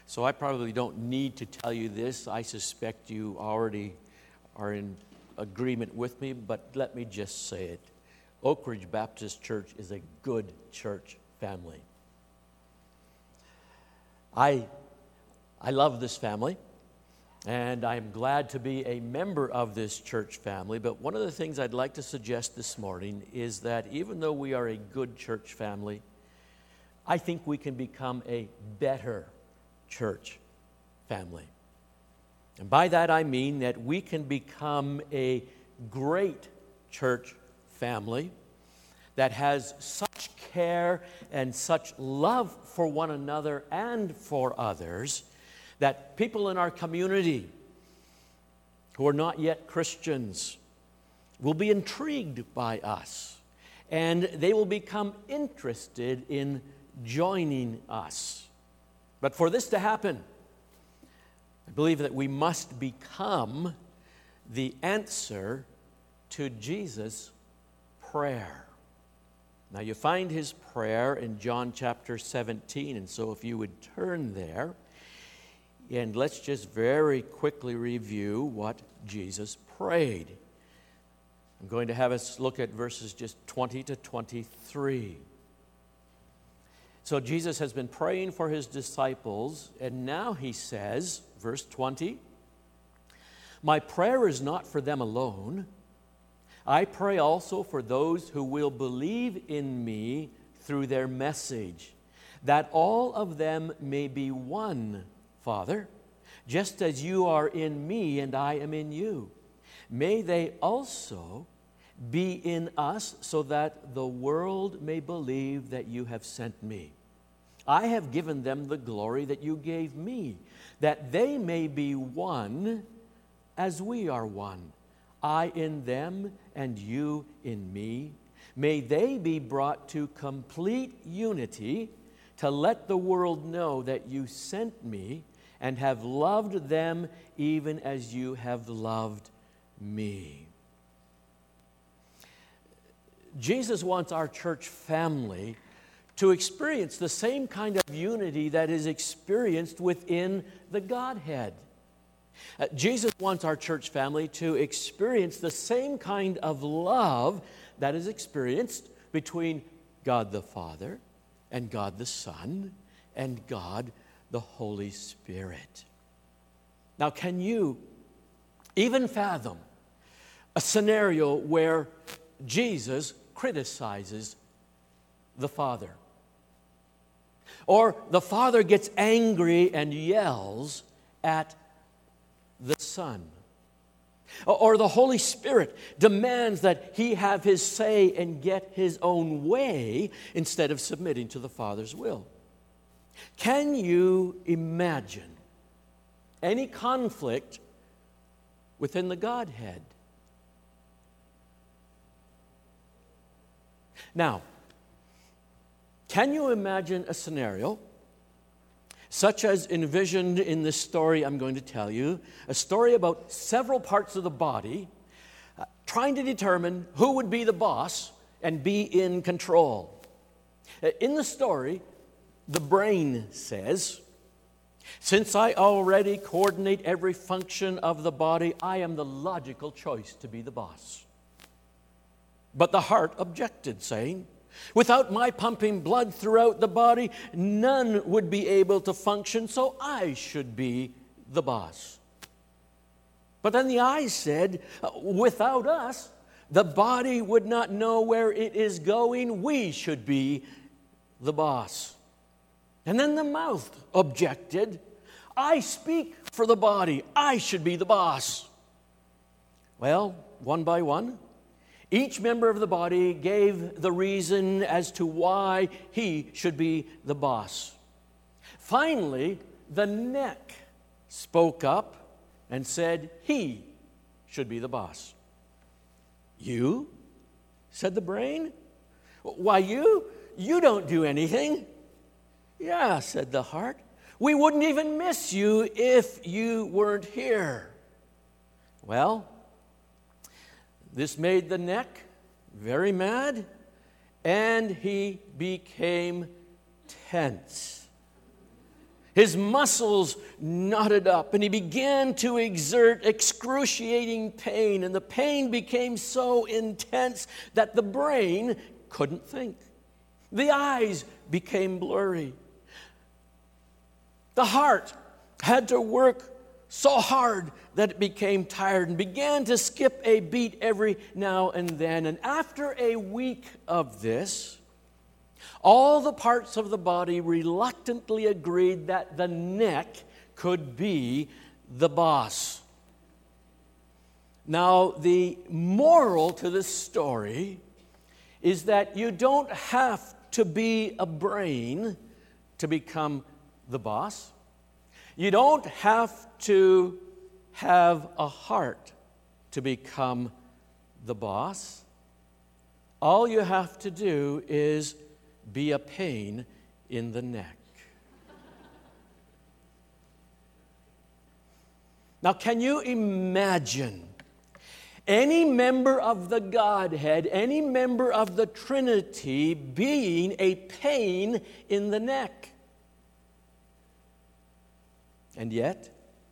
So I probably don't need to tell you this. I suspect you already are in agreement with me, but let me just say it. Oak Ridge Baptist Church is a good church family. I love this family, and I'm glad to be a member of this church family. But one of the things I'd like to suggest this morning is that even though we are a good church family, I think we can become a better church family. And by that I mean that we can become a great church family that has such care and such love for one another and for others that people in our community who are not yet Christians will be intrigued by us, and they will become interested in joining us. But for this to happen, I believe that we must become the answer to Jesus' prayer. Now you find his prayer in John chapter 17, and so if you would turn there, and let's just very quickly review what Jesus prayed. I'm going to have us look at verses just 20 to 23. So Jesus has been praying for his disciples, and now he says, verse 20, "My prayer is not for them alone. I pray also for those who will believe in me through their message, that all of them may be one, Father, just as you are in me and I am in you. May they also be in us, so that the world may believe that you have sent me. I have given them the glory that you gave me, that they may be one as we are one. I in them and you in me. May they be brought to complete unity, to let the world know that you sent me and have loved them even as you have loved me." Jesus wants our church family to experience the same kind of unity that is experienced within the Godhead. Jesus wants our church family to experience the same kind of love that is experienced between God the Father and God the Son and God the Holy Spirit. Now, can you even fathom a scenario where Jesus criticizes the Father? Or the Father gets angry and yells at the Son? Or the Holy Spirit demands that he have his say and get his own way instead of submitting to the Father's will? Can you imagine any conflict within the Godhead? Now, can you imagine a scenario such as envisioned in this story I'm going to tell you, a story about several parts of the body trying to determine who would be the boss and be in control? In the story, the brain says, "Since I already coordinate every function of the body, I am the logical choice to be the boss." But the heart objected, saying, "Without my pumping blood throughout the body, none would be able to function, so I should be the boss." But then the eyes said, "Without us, the body would not know where it is going. We should be the boss." And then the mouth objected, "I speak for the body. I should be the boss." Well, one by one, each member of the body gave the reason as to why he should be the boss. Finally, the neck spoke up and said he should be the boss. "You?" said the brain. "Why, you don't do anything." "Yeah," said the heart. "We wouldn't even miss you if you weren't here." Well, this made the neck very mad, and he became tense. His muscles knotted up, and he began to exert excruciating pain, and the pain became so intense that the brain couldn't think. The eyes became blurry. The heart had to work so hard that it became tired and began to skip a beat every now and then. And after a week of this, all the parts of the body reluctantly agreed that the neck could be the boss. Now, the moral to this story is that you don't have to be a brain to become the boss. You don't have to have a heart to become the boss. All you have to do is be a pain in the neck. Now, can you imagine any member of the Godhead, any member of the Trinity being a pain in the neck? And yet,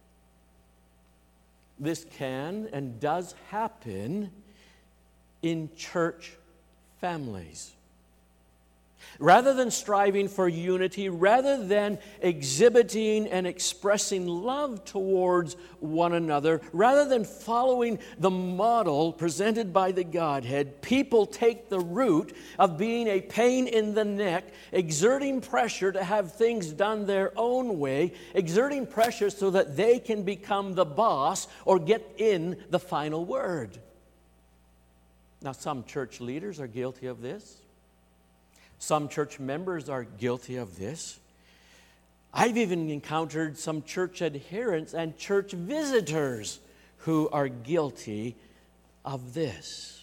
this can and does happen in church families. Rather than striving for unity, rather than exhibiting and expressing love towards one another, rather than following the model presented by the Godhead, people take the route of being a pain in the neck, exerting pressure to have things done their own way, exerting pressure so that they can become the boss or get in the final word. Now, some church leaders are guilty of this. Some church members are guilty of this. I've even encountered some church adherents and church visitors who are guilty of this.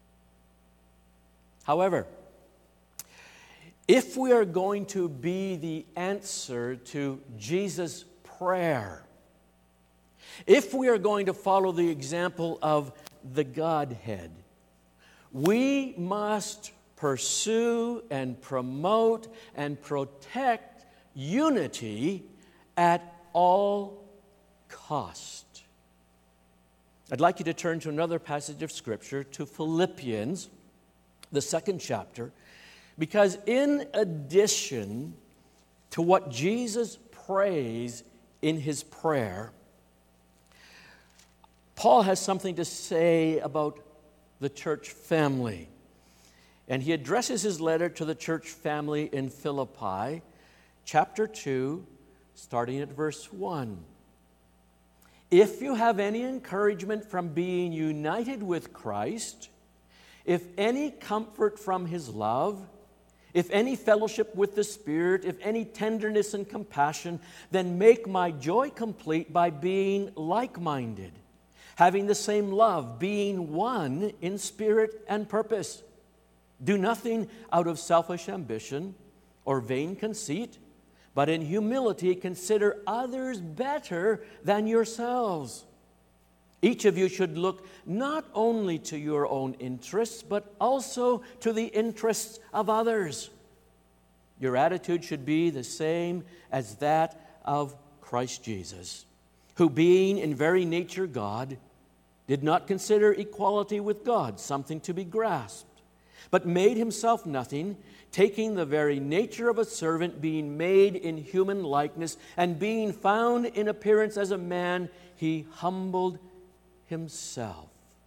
However, if we are going to be the answer to Jesus' prayer, if we are going to follow the example of the Godhead, we must pursue and promote and protect unity at all cost. I'd like you to turn to another passage of Scripture, to Philippians, the 2nd chapter, because in addition to what Jesus prays in his prayer, Paul has something to say about the church family. And he addresses his letter to the church family in Philippi, chapter 2, starting at verse 1. If you have any encouragement from being united with Christ, if any comfort from his love, if any fellowship with the Spirit, if any tenderness and compassion, then make my joy complete by being like-minded, having the same love, being one in spirit and purpose. Do nothing out of selfish ambition or vain conceit, but in humility consider others better than yourselves. Each of you should look not only to your own interests, but also to the interests of others. Your attitude should be the same as that of Christ Jesus, who being in very nature God, did not consider equality with God something to be grasped, but made himself nothing, taking the very nature of a servant, being made in human likeness, and being found in appearance as a man, he humbled himself.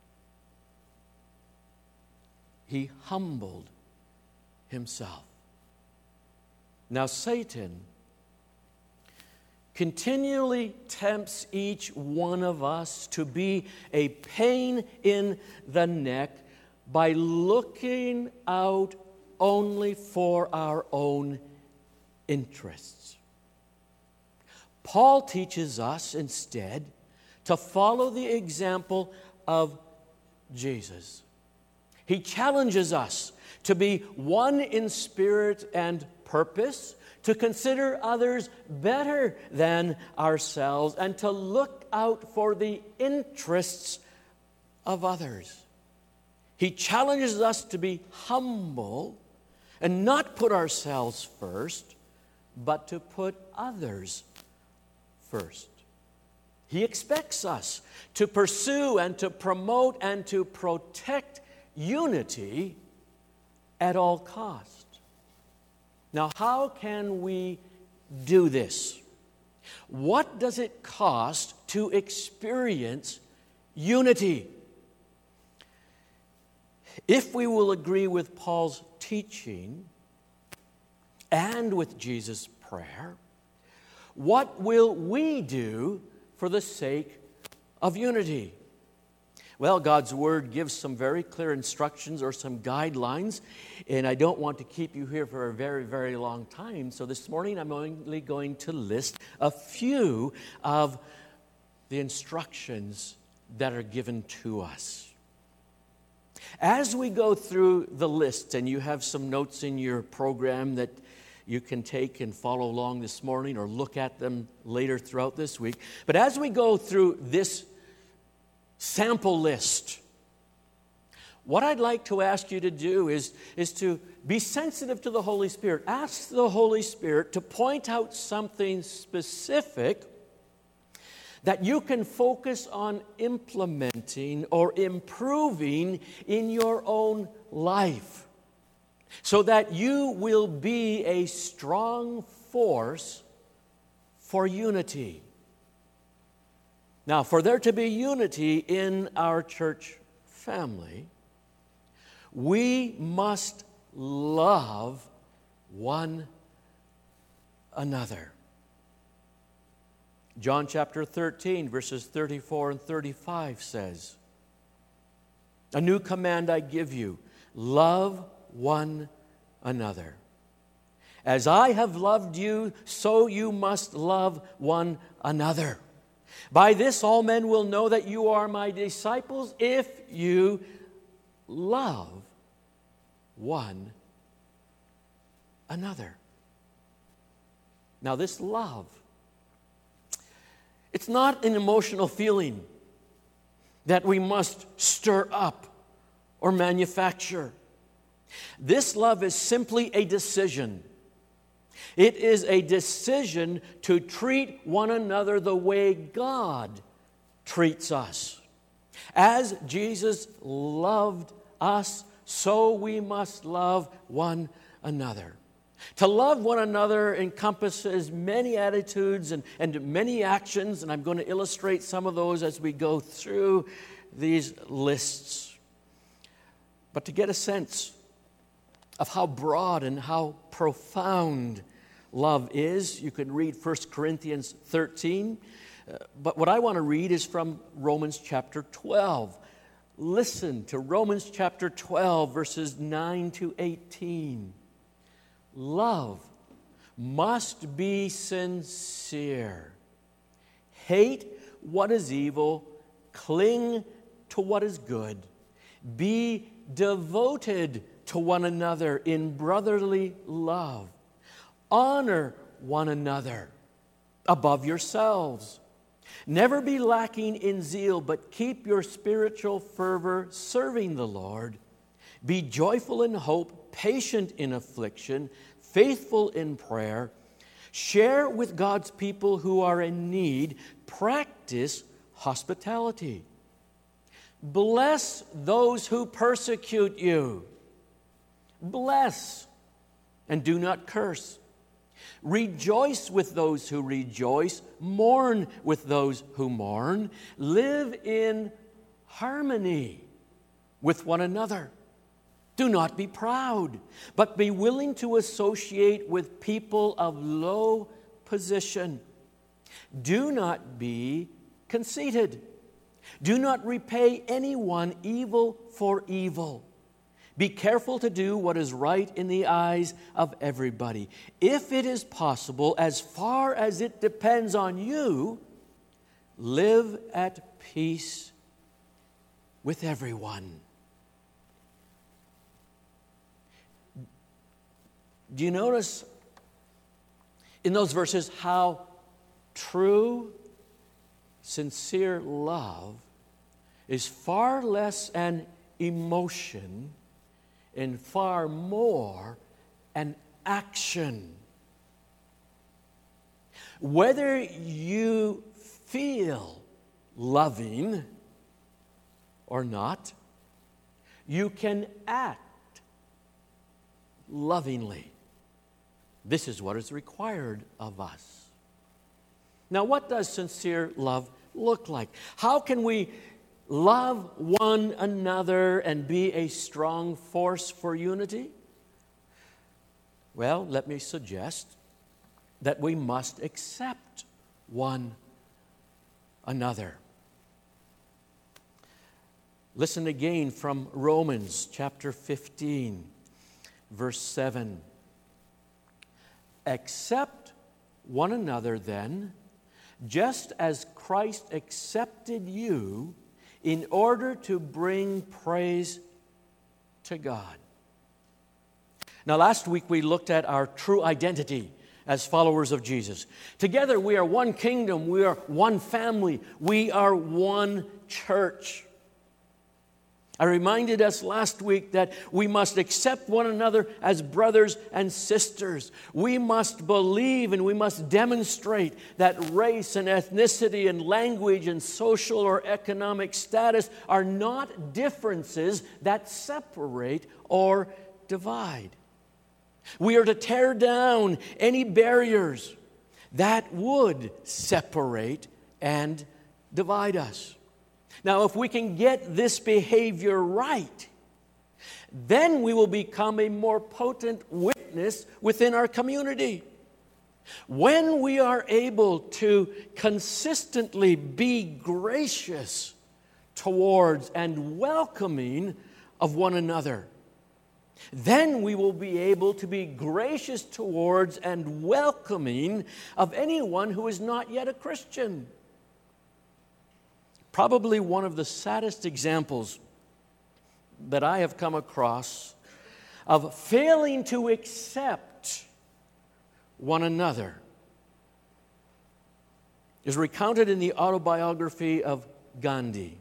He humbled himself. Now, Satan continually tempts each one of us to be a pain in the neck by looking out only for our own interests. Paul teaches us instead to follow the example of Jesus. He challenges us to be one in spirit and purpose, to consider others better than ourselves, and to look out for the interests of others. He challenges us to be humble and not put ourselves first, but to put others first. He expects us to pursue and to promote and to protect unity at all cost. Now, how can we do this? What does it cost to experience unity? If we will agree with Paul's teaching and with Jesus' prayer, what will we do for the sake of unity? Well, God's Word gives some very clear instructions or some guidelines, and I don't want to keep you here for a very, very long time. So this morning I'm only going to list a few of the instructions that are given to us. As we go through the list, and you have some notes in your program that you can take and follow along this morning or look at them later throughout this week. But as we go through this sample list, what I'd like to ask you to do is to be sensitive to the Holy Spirit. Ask the Holy Spirit to point out something specific that you can focus on implementing or improving in your own life, so that you will be a strong force for unity. Now, for there to be unity in our church family, we must love one another. John chapter 13, verses 34 and 35 says, "A new command I give you, love one another. As I have loved you, so you must love one another. By this all men will know that you are my disciples, if you love one another." Now, this love, it's not an emotional feeling that we must stir up or manufacture. This love is simply a decision. It is a decision to treat one another the way God treats us. As Jesus loved us, so we must love one another. To love one another encompasses many attitudes and many actions, and I'm going to illustrate some of those as we go through these lists. But to get a sense of how broad and how profound love is, you can read 1 Corinthians 13. But what I want to read is from Romans chapter 12. Listen to Romans chapter 12, verses 9 to 18. Love must be sincere. Hate what is evil. Cling to what is good. Be devoted to one another in brotherly love. Honor one another above yourselves. Never be lacking in zeal, but keep your spiritual fervor serving the Lord. Be joyful in hope, patient in affliction, faithful in prayer. Share with God's people who are in need. Practice hospitality. Bless those who persecute you. Bless and do not curse. Rejoice with those who rejoice. Mourn with those who mourn. Live in harmony with one another. Do not be proud, but be willing to associate with people of low position. Do not be conceited. Do not repay anyone evil for evil. Be careful to do what is right in the eyes of everybody. If it is possible, as far as it depends on you, live at peace with everyone. Do you notice in those verses how true, sincere love is far less an emotion and far more an action? Whether you feel loving or not, you can act lovingly. This is what is required of us. Now, what does sincere love look like? How can we love one another and be a strong force for unity? Well, let me suggest that we must accept one another. Listen again from Romans chapter 15, verse 7. Accept one another then, just as Christ accepted you, in order to bring praise to God. Now, last week we looked at our true identity as followers of Jesus. Together we are one kingdom, we are one family, we are one church. I reminded us last week that we must accept one another as brothers and sisters. We must believe and we must demonstrate that race and ethnicity and language and social or economic status are not differences that separate or divide. We are to tear down any barriers that would separate and divide us. Now, if we can get this behavior right, then we will become a more potent witness within our community. When we are able to consistently be gracious towards and welcoming of one another, then we will be able to be gracious towards and welcoming of anyone who is not yet a Christian. Probably one of the saddest examples that I have come across of failing to accept one another is recounted in the autobiography of Gandhi.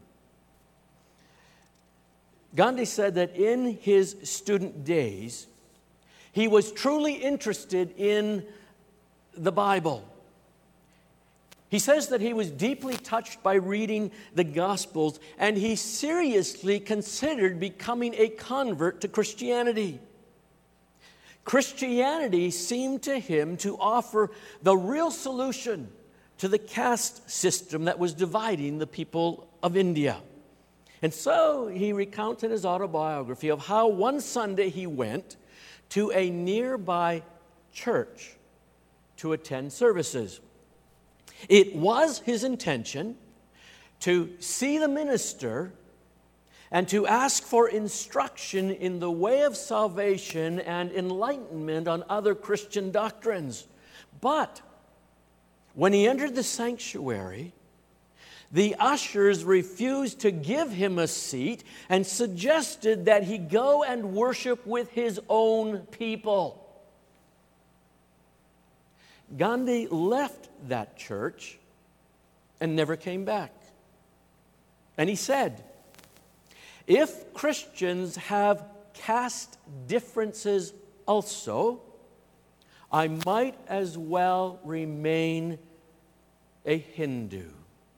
Gandhi said that in his student days, he was truly interested in the Bible. He says that he was deeply touched by reading the Gospels, and he seriously considered becoming a convert to Christianity. Christianity seemed to him to offer the real solution to the caste system that was dividing the people of India. And so he recounts in his autobiography of how one Sunday he went to a nearby church to attend services. It was his intention to see the minister and to ask for instruction in the way of salvation and enlightenment on other Christian doctrines. But when he entered the sanctuary, the ushers refused to give him a seat and suggested that he go and worship with his own people. Gandhi left that church and never came back. And he said, if Christians have caste differences also, I might as well remain a Hindu.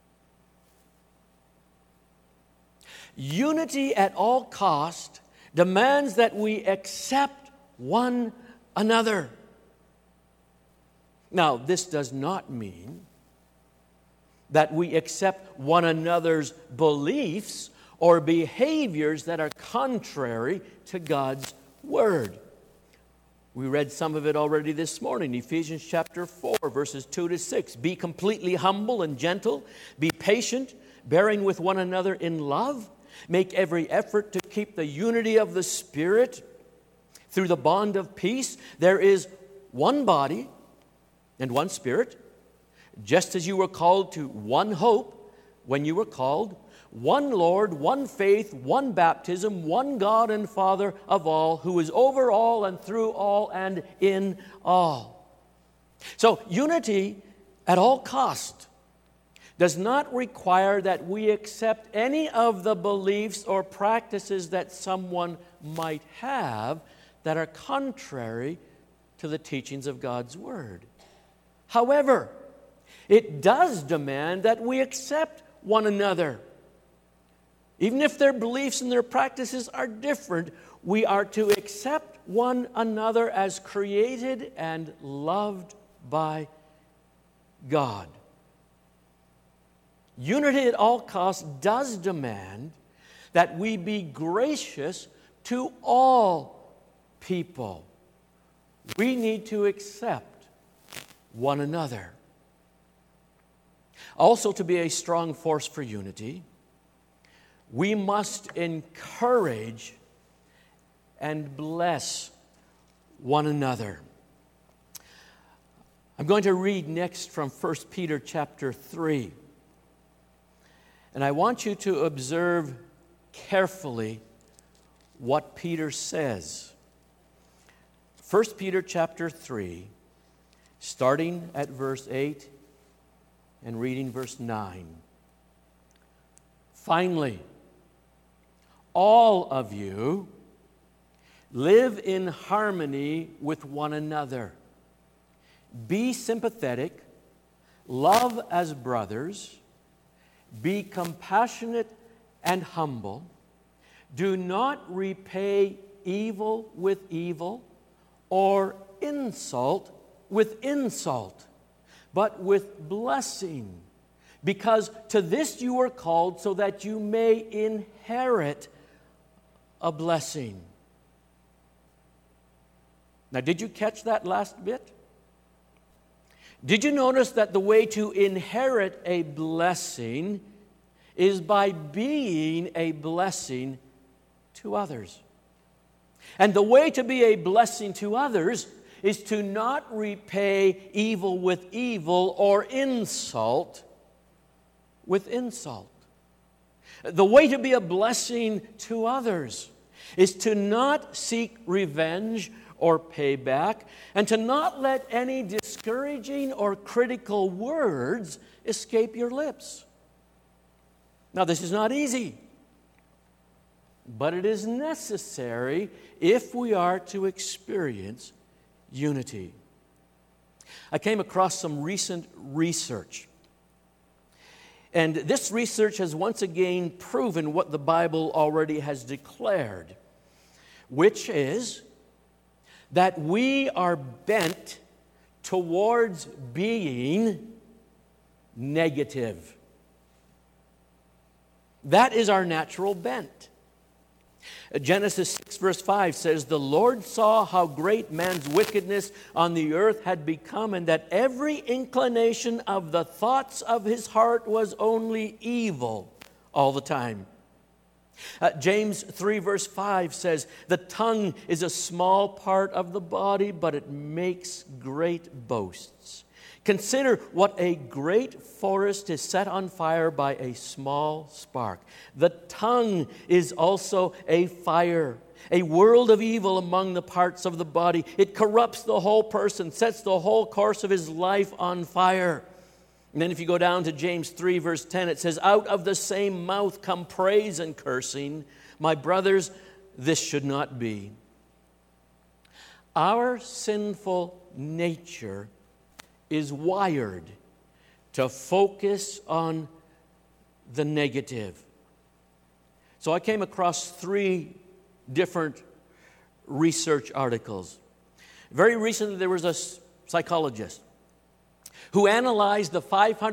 Unity at all cost demands that we accept one another. Now, this does not mean that we accept one another's beliefs or behaviors that are contrary to God's Word. We read some of it already this morning, Ephesians chapter 4, verses 2 to 6. Be completely humble and gentle. Be patient, bearing with one another in love. Make every effort to keep the unity of the Spirit through the bond of peace. There is one body and one Spirit, just as you were called to one hope when you were called, one Lord, one faith, one baptism, one God and Father of all, who is over all and through all and in all. So unity at all cost does not require that we accept any of the beliefs or practices that someone might have that are contrary to the teachings of God's Word. However, It does demand that we accept one another. Even if their beliefs and their practices are different, we are to accept one another as created and loved by God. Unity at all costs does demand that we be gracious to all people. We need to accept one another. Also, to be a strong force for unity, we must encourage and bless one another. I'm going to read next from 1 Peter chapter 3. And I want you to observe carefully what Peter says. 1 Peter chapter 3, starting at verse 8 and reading verse 9. Finally, all of you live in harmony with one another. Be sympathetic, love as brothers, be compassionate and humble. Do not repay evil with evil or insult with insult, but with blessing, because to this you were called, so that you may inherit a blessing. Now, did you catch that last bit? Did you notice that the way to inherit a blessing is by being a blessing to others? And the way to be a blessing to others is to not repay evil with evil or insult with insult. The way to be a blessing to others is to not seek revenge or payback, and to not let any discouraging or critical words escape your lips. Now, this is not easy, but it is necessary if we are to experience unity. I came across some recent research, and this research has once again proven what the Bible already has declared, which is that we are bent towards being negative. That is our natural bent. Genesis 6 verse 5 says, "The Lord saw how great man's wickedness on the earth had become, and that every inclination of the thoughts of his heart was only evil all the time." James 3 verse 5 says, "The tongue is a small part of the body, but it makes great boasts. Consider what a great forest is set on fire by a small spark. The tongue is also a fire, a world of evil among the parts of the body. It corrupts the whole person, sets the whole course of his life on fire." And then if you go down to James 3 verse 10, it says, "Out of the same mouth come praise and cursing. My brothers, this should not be." Our sinful nature is wired to focus on the negative. So I came across 3 different research articles. Very recently, there was a psychologist who analyzed the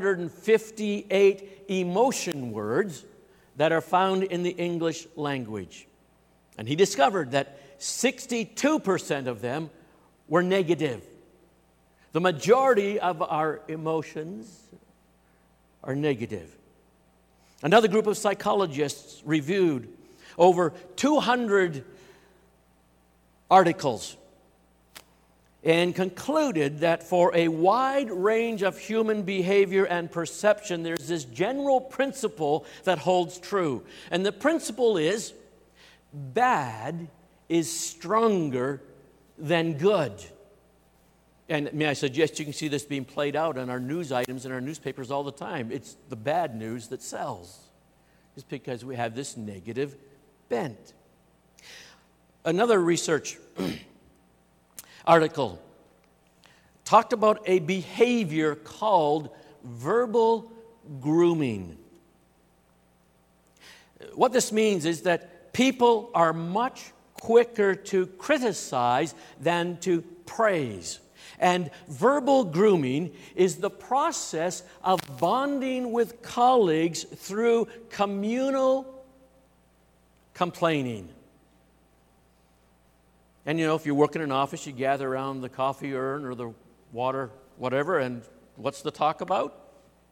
558 emotion words that are found in the English language. And he discovered that 62% of them were negative. The majority of our emotions are negative. Another group of psychologists reviewed over 200 articles and concluded that for a wide range of human behavior and perception, there's this general principle that holds true. And the principle is, bad is stronger than good. And may I suggest you can see this being played out on our news items in our newspapers all the time. It's the bad news that sells. It's because we have this negative bent. Another research article talked about a behavior called verbal grooming. What this means is that people are much quicker to criticize than to praise. And verbal grooming is the process of bonding with colleagues through communal complaining. And if you work in an office, you gather around the coffee urn or the water, whatever, and what's the talk about?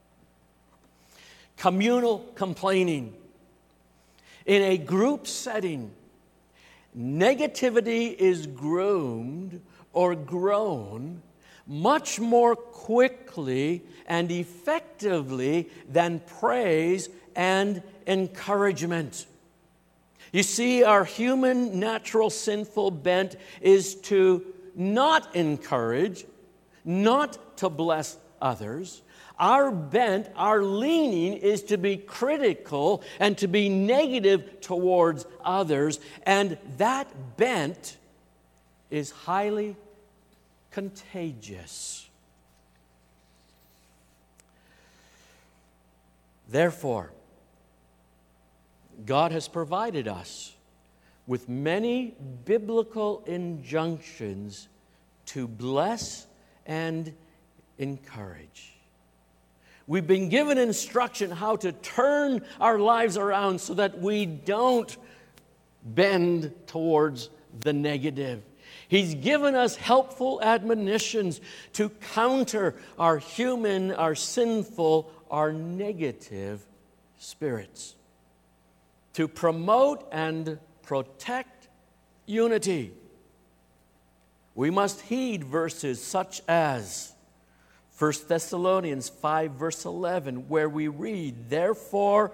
Communal complaining. In a group setting, negativity is groomed or grown much more quickly and effectively than praise and encouragement. You see, our human, natural, sinful bent is to not encourage, not to bless others. Our bent, our leaning is to be critical and to be negative towards others, and that bent is highly contagious. Therefore, God has provided us with many biblical injunctions to bless and encourage. We've been given instruction how to turn our lives around so that we don't bend towards the negative. He's given us helpful admonitions to counter our human, our sinful, our negative spirits, to promote and protect unity. We must heed verses such as 1 Thessalonians 5, verse 11, where we read, "Therefore,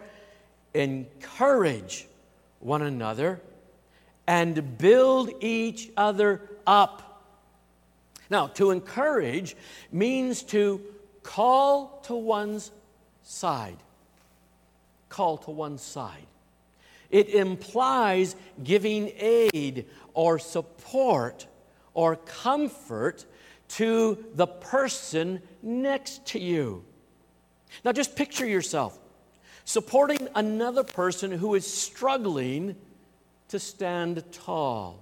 encourage one another and build each other up." Now, to encourage means to call to one's side. Call to one's side. It implies giving aid or support or comfort to the person next to you. Now just picture yourself supporting another person who is struggling to stand tall.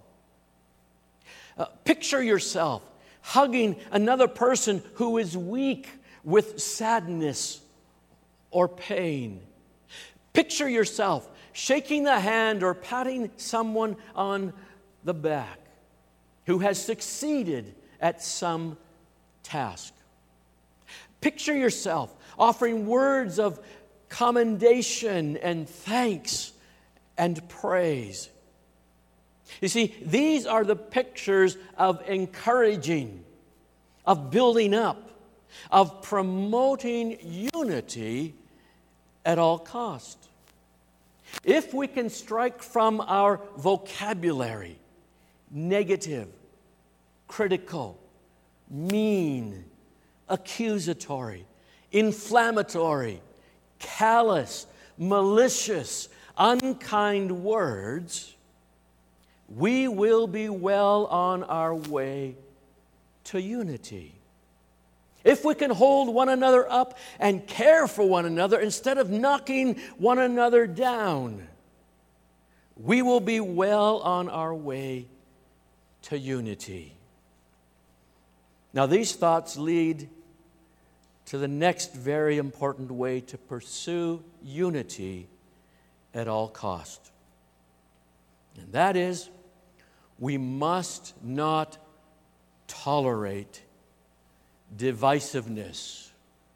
Picture yourself hugging another person who is weak with sadness or pain. Picture yourself shaking the hand or patting someone on the back who has succeeded at some task. Picture yourself offering words of commendation and thanks and praise. You see, these are the pictures of encouraging, of building up, of promoting unity at all cost. If we can strike from our vocabulary negative, critical, mean, accusatory, inflammatory, callous, malicious, unkind words, we will be well on our way to unity. If we can hold one another up and care for one another instead of knocking one another down, we will be well on our way to unity. Now, these thoughts lead to the next very important way to pursue unity at all cost. And that is, we must not tolerate divisiveness.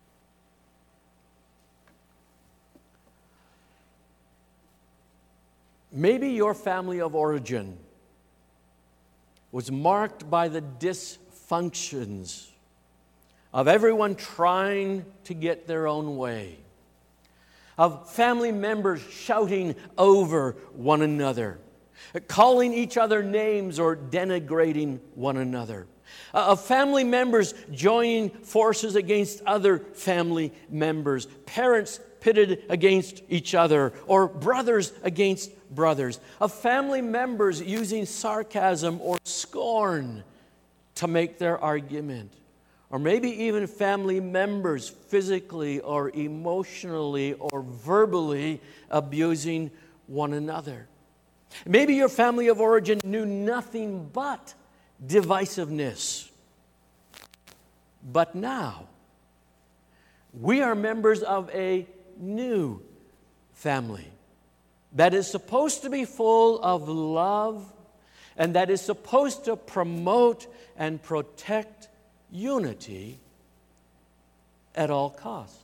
Maybe your family of origin was marked by the dysfunctions of everyone trying to get their own way, of family members shouting over one another, calling each other names or denigrating one another, of family members joining forces against other family members, parents pitted against each other, or brothers against brothers, of family members using sarcasm or scorn to make their argument, or maybe even family members physically or emotionally or verbally abusing one another. Maybe your family of origin knew nothing but divisiveness. But now, we are members of a new family that is supposed to be full of love and that is supposed to promote and protect unity at all cost.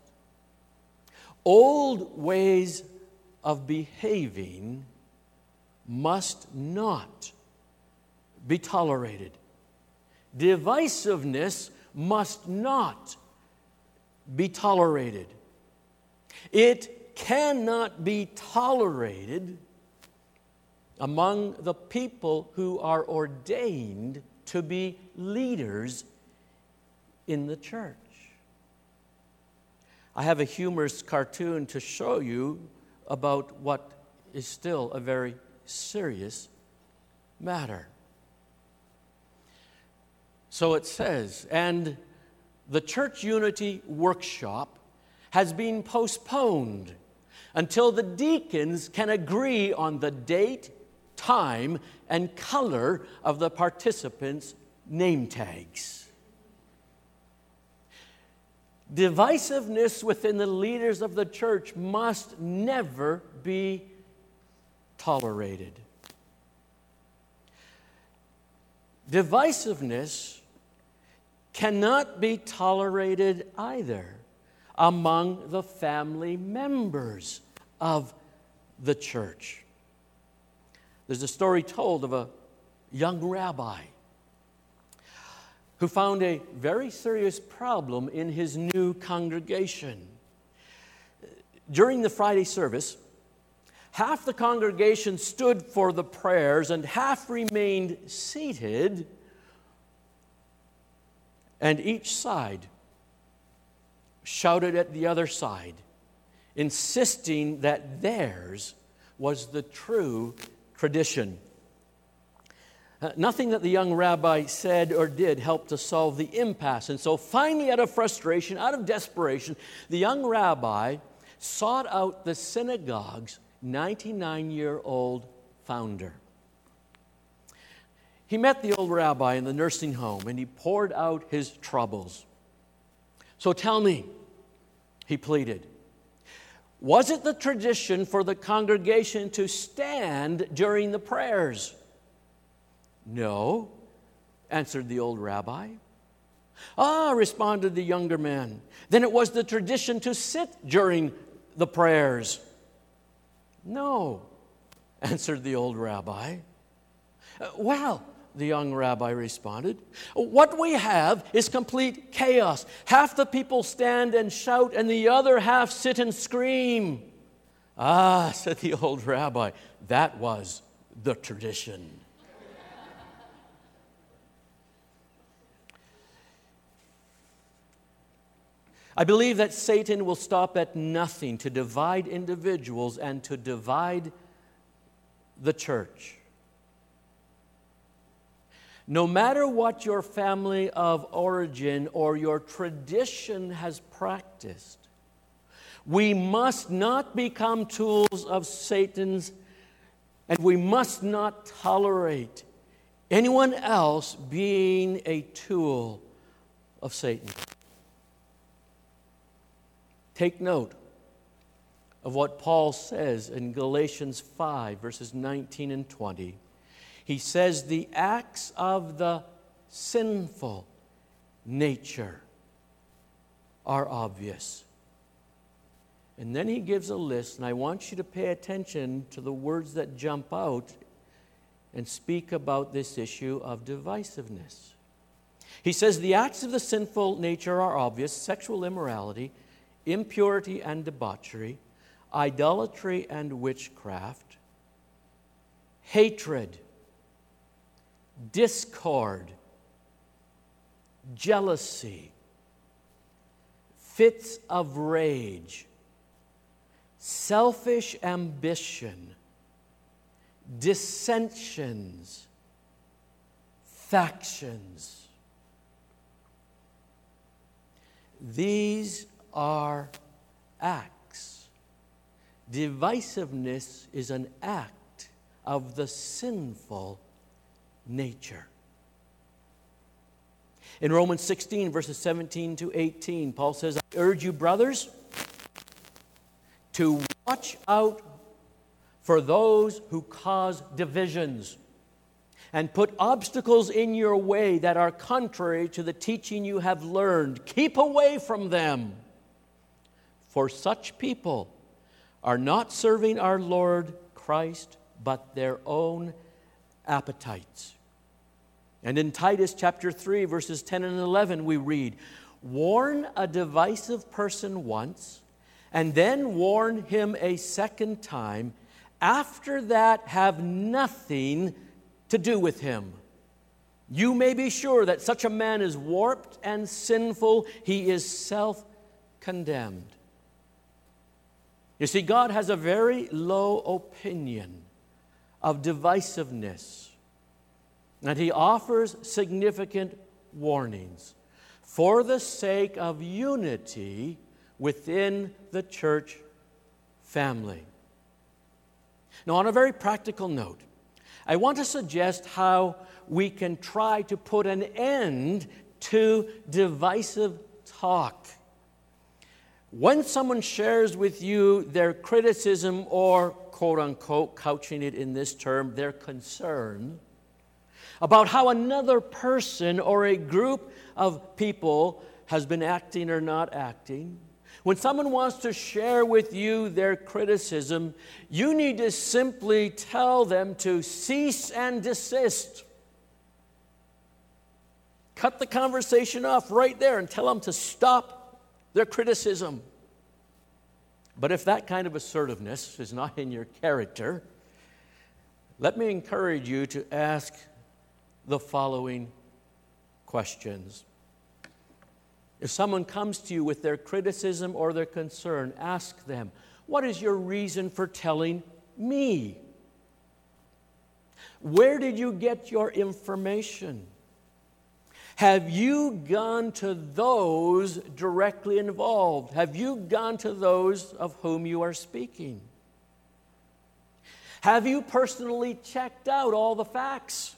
Old ways of behaving must not be tolerated. Divisiveness must not be tolerated. It cannot be tolerated among the people who are ordained to be leaders in the church. I have a humorous cartoon to show you about what is still a very serious matter. So it says, and the church unity workshop has been postponed until the deacons can agree on the date, time, and color of the participants' name tags. Divisiveness within the leaders of the church must never be tolerated. Divisiveness cannot be tolerated either among the family members of the church. There's a story told of a young rabbi who found a very serious problem in his new congregation. During the Friday service, half the congregation stood for the prayers and half remained seated, and each side shouted at the other side, insisting that theirs was the true tradition. Nothing that the young rabbi said or did helped to solve the impasse. And so finally, out of frustration, out of desperation, the young rabbi sought out the synagogue's 99-year-old founder. He met the old rabbi in the nursing home and he poured out his troubles. So tell me, he pleaded, was it the tradition for the congregation to stand during the prayers? No, answered the old rabbi. Ah, responded the younger man, then it was the tradition to sit during the prayers. No, answered the old rabbi. Well, the young rabbi responded, what we have is complete chaos. Half the people stand and shout, and the other half sit and scream. Ah, said the old rabbi, that was the tradition. I believe that Satan will stop at nothing to divide individuals and to divide the church. No matter what your family of origin or your tradition has practiced, we must not become tools of Satan's, and we must not tolerate anyone else being a tool of Satan. Take note of what Paul says in Galatians 5, verses 19 and 20. He says, the acts of the sinful nature are obvious. And then he gives a list, and I want you to pay attention to the words that jump out and speak about this issue of divisiveness. He says, the acts of the sinful nature are obvious: sexual immorality, impurity and debauchery, idolatry and witchcraft, hatred, discord, jealousy, fits of rage, selfish ambition, dissensions, factions. These are acts. Divisiveness is an act of the sinful nature. In Romans 16, verses 17 to 18, Paul says, I urge you, brothers, to watch out for those who cause divisions and put obstacles in your way that are contrary to the teaching you have learned. Keep away from them. For such people are not serving our Lord Christ, but their own appetites. And in Titus chapter 3, verses 10 and 11, we read, warn a divisive person once, and then warn him a second time. After that, have nothing to do with him. You may be sure that such a man is warped and sinful. He is self-condemned. You see, God has a very low opinion of divisiveness. And He offers significant warnings for the sake of unity within the church family. Now, on a very practical note, I want to suggest how we can try to put an end to divisive talk. When someone shares with you their criticism or, quote-unquote, couching it in this term, their concern about how another person or a group of people has been acting or not acting, when someone wants to share with you their criticism, you need to simply tell them to cease and desist. Cut the conversation off right there and tell them to stop their criticism. But if that kind of assertiveness is not in your character, let me encourage you to ask the following questions. If someone comes to you with their criticism or their concern, ask them, what is your reason for telling me? Where did you get your information? Have you gone to those directly involved? Have you gone to those of whom you are speaking? Have you personally checked out all the facts?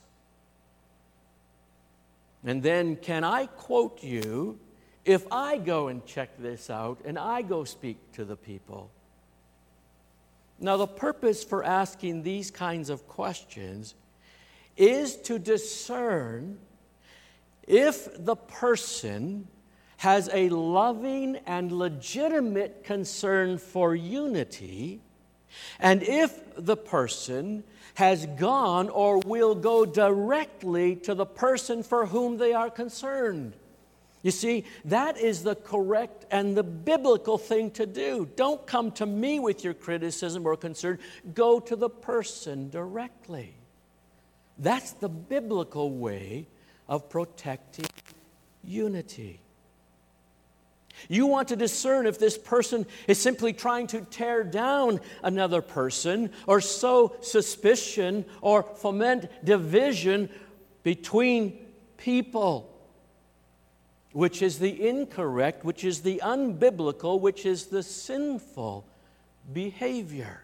And then, can I quote you if I go and check this out and I go speak to the people? Now, the purpose for asking these kinds of questions is to discern if the person has a loving and legitimate concern for unity, and if the person has gone or will go directly to the person for whom they are concerned. You see, that is the correct and the biblical thing to do. Don't come to me with your criticism or concern. Go to the person directly. That's the biblical way of protecting unity. You want to discern if this person is simply trying to tear down another person or sow suspicion or foment division between people, which is the incorrect, which is the unbiblical, which is the sinful behavior.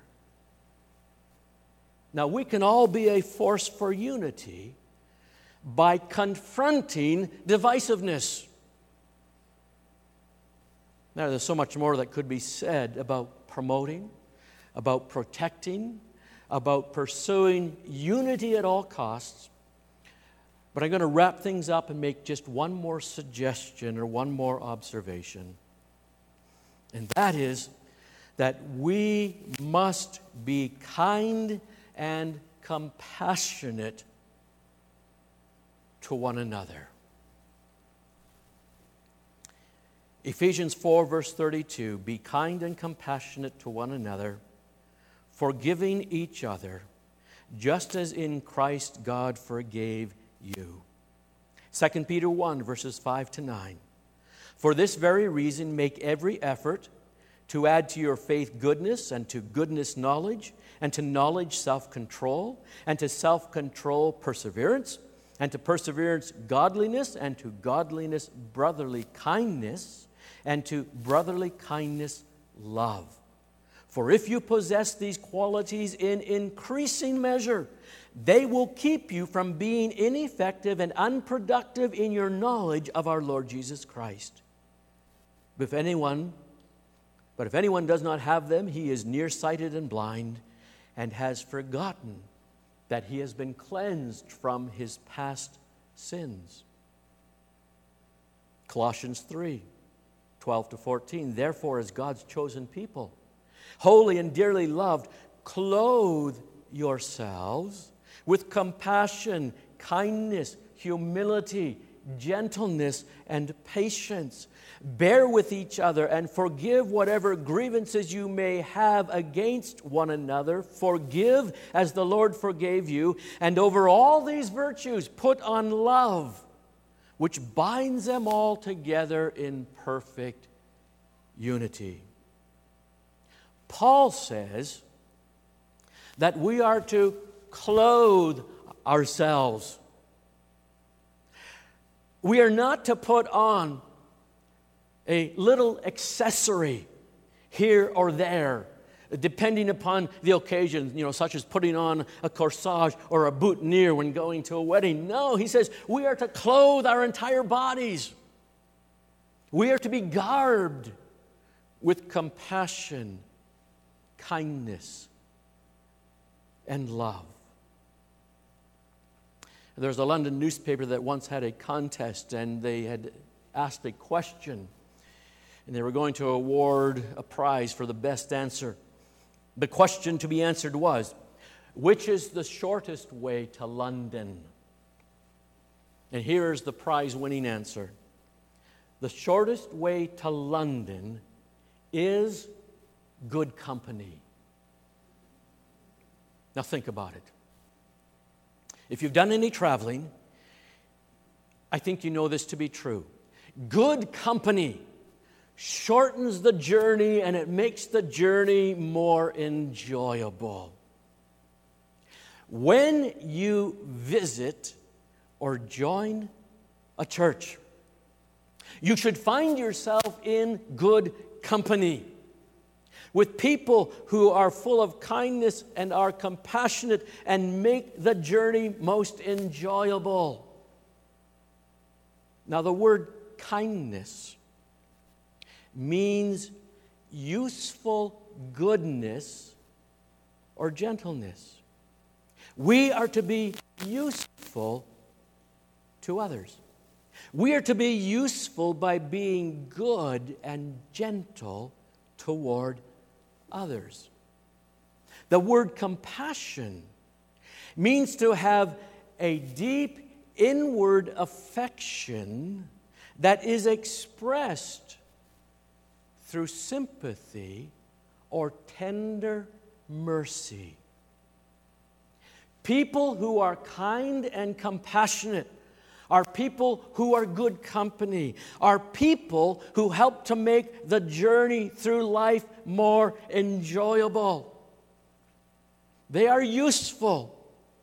Now, we can all be a force for unity by confronting divisiveness. Now, there's so much more that could be said about promoting, about protecting, about pursuing unity at all costs. But I'm going to wrap things up and make just one more suggestion or one more observation. And that is that we must be kind and compassionate to one another. Ephesians 4, verse 32, be kind and compassionate to one another, forgiving each other, just as in Christ God forgave you. 2 Peter 1, verses 5 to 9. For this very reason, make every effort to add to your faith goodness, and to goodness knowledge, and to knowledge self-control, and to self-control perseverance, and to perseverance godliness, and to godliness brotherly kindness, and to brotherly kindness, love. For if you possess these qualities in increasing measure, they will keep you from being ineffective and unproductive in your knowledge of our Lord Jesus Christ. But if anyone does not have them, he is nearsighted and blind, and has forgotten that he has been cleansed from his past sins. Colossians 3:12-14. Therefore, as God's chosen people, holy and dearly loved, clothe yourselves with compassion, kindness, humility, gentleness, and patience. Bear with each other and forgive whatever grievances you may have against one another. Forgive as the Lord forgave you. And over all these virtues, put on love, which binds them all together in perfect unity. Paul says that we are to clothe ourselves. We are not to put on a little accessory here or there, depending upon the occasion, such as putting on a corsage or a boutonniere when going to a wedding. No, he says we are to clothe our entire bodies. We are to be garbed with compassion, kindness, and love. There's a London newspaper that once had a contest, and they had asked a question, and they were going to award a prize for the best answer. The question to be answered was, which is the shortest way to London? And here's the prize-winning answer. The shortest way to London is good company. Now think about it. If you've done any traveling, I think you know this to be true. Good company shortens the journey, and it makes the journey more enjoyable. When you visit or join a church, you should find yourself in good company with people who are full of kindness and are compassionate and make the journey most enjoyable. Now, the word kindness means useful goodness or gentleness. We are to be useful to others. We are to be useful by being good and gentle toward others. The word compassion means to have a deep inward affection that is expressed through sympathy or tender mercy. People who are kind and compassionate are people who are good company, are people who help to make the journey through life more enjoyable. They are useful.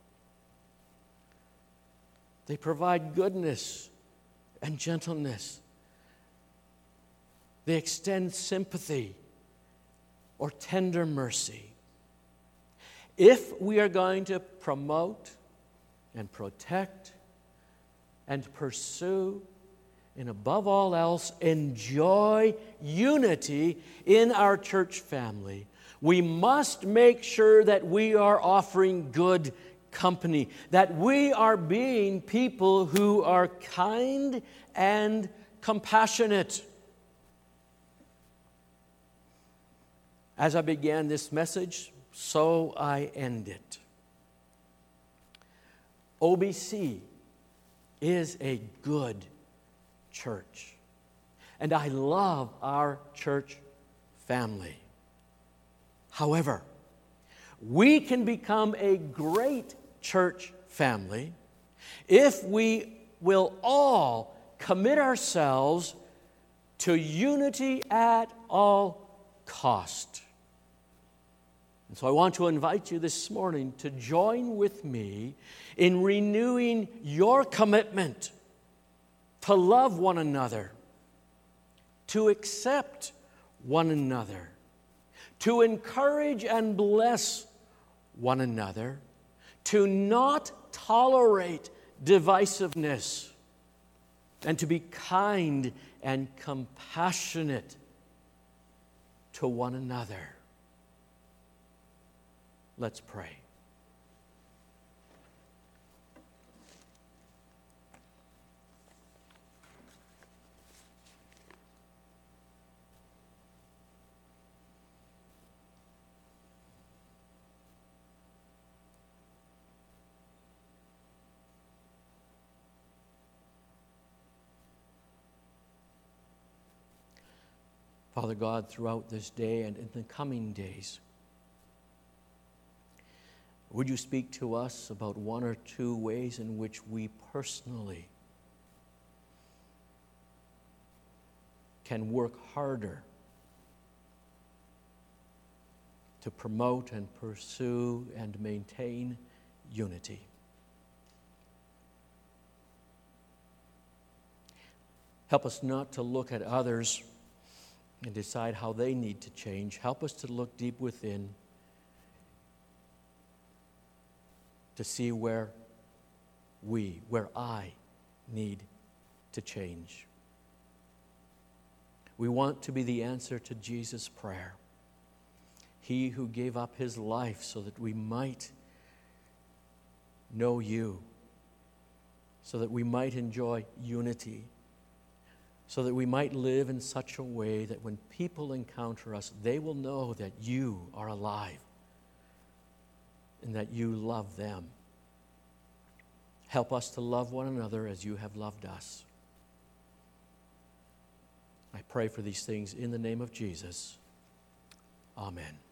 They provide goodness and gentleness. They extend sympathy or tender mercy. If we are going to promote and protect and pursue, and above all else, enjoy unity in our church family, we must make sure that we are offering good company, that we are being people who are kind and compassionate. As I began this message, so I end it. OBC is a good church. And I love our church family. However, we can become a great church family if we will all commit ourselves to unity at all cost. And so I want to invite you this morning to join with me in renewing your commitment to love one another, to accept one another, to encourage and bless one another, to not tolerate divisiveness, and to be kind and compassionate to one another. Let's pray. Father God, throughout this day and in the coming days, would you speak to us about one or two ways in which we personally can work harder to promote and pursue and maintain unity? Help us not to look at others and decide how they need to change. Help us to look deep within to see where I need to change. We want to be the answer to Jesus' prayer. He who gave up his life so that we might know you, so that we might enjoy unity, so that we might live in such a way that when people encounter us, they will know that you are alive and that you love them. Help us to love one another as you have loved us. I pray for these things in the name of Jesus. Amen.